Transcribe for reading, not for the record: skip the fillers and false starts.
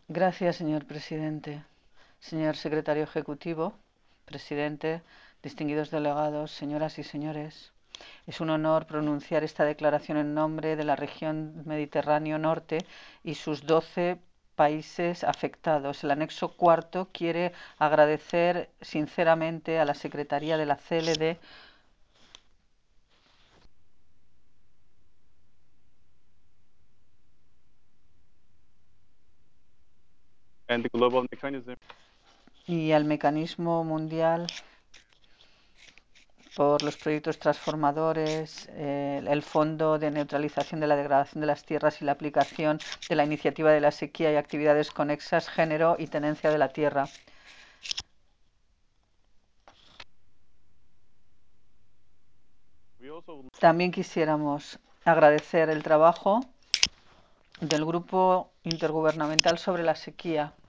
Gracias, señor presidente. Señor secretario ejecutivo, presidente, distinguidos delegados, señoras y señores. Es un honor pronunciar esta declaración en nombre de la región Mediterráneo Norte y sus 12 países afectados. El anexo cuarto quiere agradecer sinceramente a la Secretaría de la CLD and the global mechanism y al Mecanismo Mundial por los proyectos transformadores, el Fondo de Neutralización de la Degradación de las Tierras y la aplicación de la Iniciativa de la Sequía y actividades conexas, género y tenencia de la tierra. we also También quisiéramos agradecer el trabajo del Grupo Intergubernamental sobre la Sequía,